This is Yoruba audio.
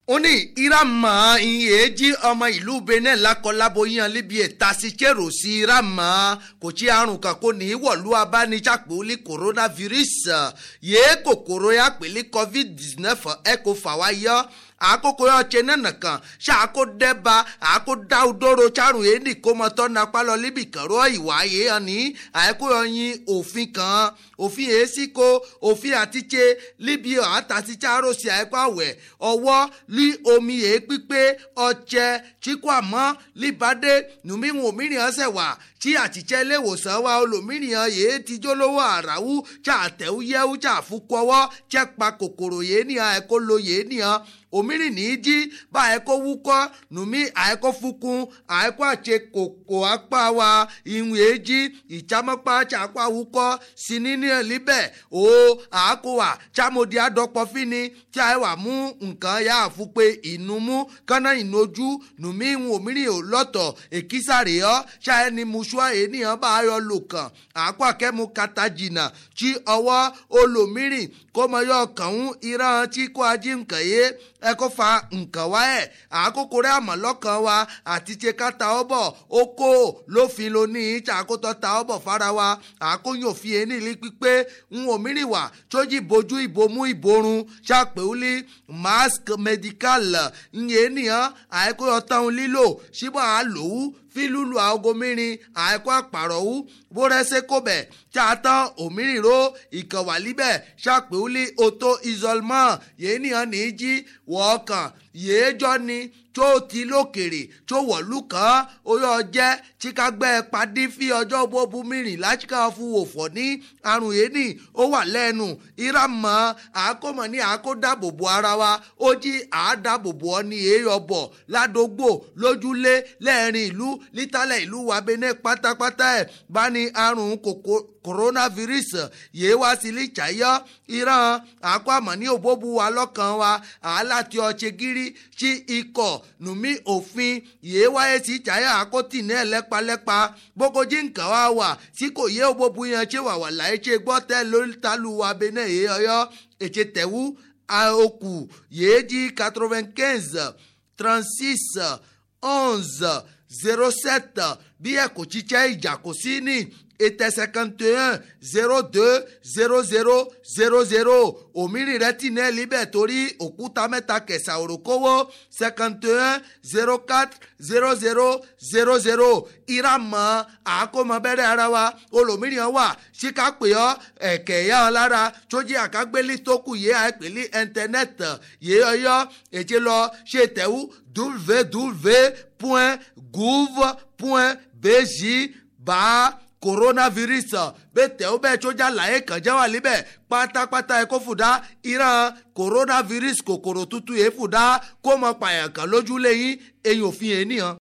ó ní ìràmọ́ ìyèéjì ọmọ ìlú Benin lákọlábo yan líbi ẹ̀ta sí kérò sí ìràmọ́ kò tí àrùn kan kò ní í wọ̀lú abánijápòlì coronavirus yéé kòkòrò yà pèlè COVID-19 ẹ̀ kò fà wá yọ àkókò ọ̀chẹ́ náà kan ṣáàkó dẹ́ba àkó dáwọ́dọ́rọ̀ charun yìí ní kó mọ tọ́ napá lọ líbi kẹ̀rọ ìwà yìí hàn ní àìkó ọyin òfin kan òfin yìí sì kó òfin àtiche líbi àtàtì charó sí àìkó àwẹ̀ ọwọ́ lí omi yìí pípé ọ̀chẹ́ chíkó àmọ́ líbàdé nùmíwọ̀n mìíràn ọ̀sẹ̀ wà tí àtìchẹ́ iléèwòsàn wa olòmíràn yìí ti jólówó àràwù tí àtẹ̀wú yẹ́wú tí àfukọ́wọ́ tí pa kòkòrò yìí nìyàn ẹ̀kọ́ lo yìí nìyàn òmíràn ní í jí bá ẹ̀kọ́ wúkọ́ nùmí àẹ̀kọ́ fúnkún àẹ̀kọ́ àti kòkò apá wa ìhun èjì ìjámọ́pá tí àpá wúkọ́ sí níní líbẹ̀ o àákó wa chámòdì àdọ́pọ̀ fínni tí a wà mú nǹkan yá àfúpé ìnumú kánná ìnojú nùmí ìhun òmíràn ò lọ́tọ̀ èkísàrè ọ́ ṣáà ní muṣúà ènìyàn bá ayọ̀ lò kàn àákó akẹ́mu kata jìnnà tí ọwọ́ olòmíràn kó mọ yọ kàn ń ìran tí kò ají nǹkan yé ẹ kó fa nǹkan wá ẹ̀ àkókò rẹ̀ àmọ́ lọ́kàn wa àti ṣe ká ta ọ́ bọ̀ ó kó lófin lónìí tí àkótọ́ ta ọ́ bọ̀ fara wa àkóyàn òfin ẹni ilé pípé ń òmíràn wà tójì bojú ìbomú ìborun ṣàpèwúlí mask medical ń yé ènìyàn àìkóyọ̀ tán lílò síbò àlòwú fílùlù àgọ́ mẹ́rin àìkú àpàrọ̀wù bórẹ́sẹ̀ kọ́bẹ̀ tí a tán òmíràn ro ìkànwá líbẹ̀ ṣàpèwúlì auto isolement yéé nìyẹn ní í jí wọ́ọ̀kàn yéé jọ ni tó ti lókèrè tó wọ̀lú kan oyè ọjẹ́ tí ká gbẹ́ padì fi ọjọ́ bóbu mìíràn láṣìká fún òfò ní àrùn yìí ní ó wà lẹ́nu ìràmọ́ àákọ́mọ̀ ní àákọ́dàbòbò ara wa ó jí àádábòbò ọ ní èèyàn bọ̀ ládógbò lójúlé lẹ́ẹ̀rin ìlú lítàlẹ̀ ìlú wa Benin pátápátá ẹ̀ bá ní àrùn coronavirus yéé wá sí ilé ìjàyọ́ ìran àkọ́mọ̀ ní òbóbu wa lọ́kàn wa àálàtì ọ̀ṣẹ́ gírí sí ikọ̀ nùmí òfin yéé wáyé sí ìjàyà àkótì ní ẹlẹ́pàlẹ́pà gbogbojí nǹkan wá wà tí kò yé òbóbu yẹn ṣé wà wà láyé ṣe gbọ́ tẹ́ lórí talu wa Benin yé ọyọ́ ètè tẹ̀wú àokù yéé jí 95 36 11 07 bí ẹ kò ṣiṣẹ́ ìjà kò sí ní ètè 51 02 00 00 òmíràn rẹ tì náà líbẹ̀ torí òkúta mẹ́ta kẹsà òrùkówó 51 04 00 00 ìràmọ́ àákómọ bẹ̀rẹ̀ ara wa olòmíràn wà síkà pé ọ́ ẹ̀kẹ́ yá ọ lára sójú àkágbélé tó kù yé àìpélé íńtánẹ́ẹ̀tì yé ọyọ́ èjì lọ ṣe tẹ̀wú www.gouv.bj bá coronavirus bẹ́ẹ̀ tẹ̀ ó bẹ́ẹ̀ sójà láyé kan jẹ́ wà líbẹ̀ pátápátá ẹ̀ kó fùdá ìran coronavirus kòkòrò tútù yẹn fùdá kó mọ pààyàn kan lójúlé yín èyàn òfin yẹn nìyẹn.